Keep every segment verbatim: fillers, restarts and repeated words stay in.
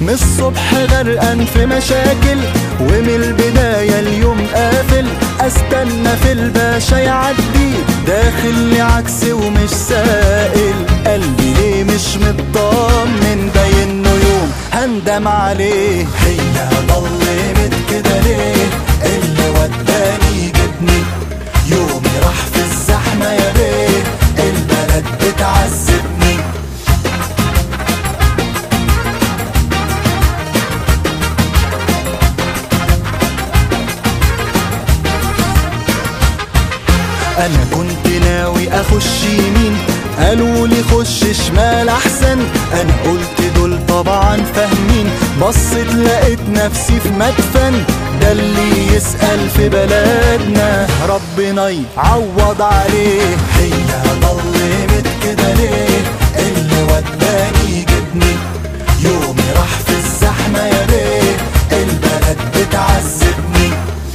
من الصبح غرقان في مشاكل، ومن البداية اليوم قافل. استنى في الباشا يعدي، داخل لي عكس ومش سائل. قلبي ليه مش مطمن، باين له يوم هندم عليه. هي ضلمت كده ليه؟ اللي وداني جبني، يومي راح في الزحمة يا بيه، البلد بتعذبني. انا كنت ناوي اخش يمين، قالوا لي خش شمال احسن. انا قلت دول طبعا فاهمين، بصيت لقيت نفسي في مدفن. ده اللي يسأل في بلدنا ربنا يعوض عليه. هي ضلمت كده ليه؟ اللي وداني جبني، يومي راح في الزحمة يا بيه، البلد بتعذبني.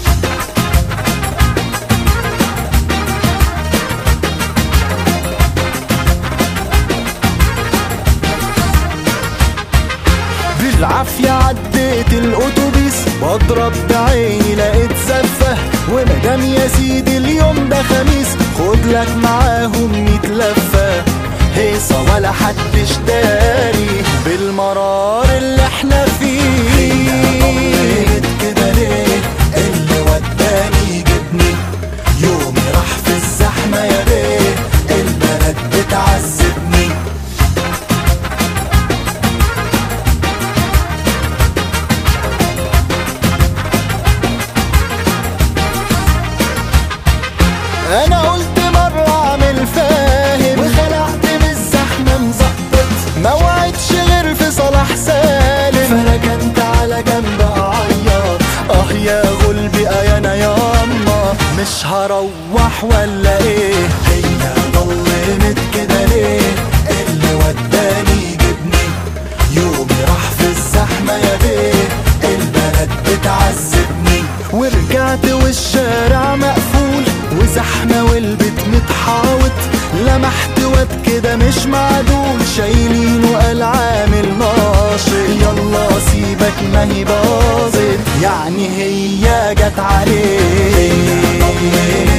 بالعافية عديت الأتوبيس، بضرب بعيني لقيت زفة. ومدام يا سيدي اليوم ده خميس، خد لك معاهم ميت لفة. هيصة ولا حدش داري بالمرار اللي احنا فيه. ضلمت كده ليه؟ اللي وداني جبني، يومي راح في الزحمة يا بيه، البلد بتعذبني. انا قلت مرة اعمل فاهم، وخلعت من الزحمة مزقط. ما وعدش غير في صلاح سالم، فركنت على جنب اعيط. اه يا غلبي اه انا ياما، مش هروح ولا ايه؟ هي ضلمت كده ليه؟ اللي وداني جبني، يومي راح في الزحمة يا بيه، البلد بتعذبني. ورجعت والشارع مقفول وزحمة والبيت متحاوط. لمحت واد كده مش معدول، شايلينه قال عامل ناشط. يلا سيبك ما هي باظت، يعني هي جت عليه.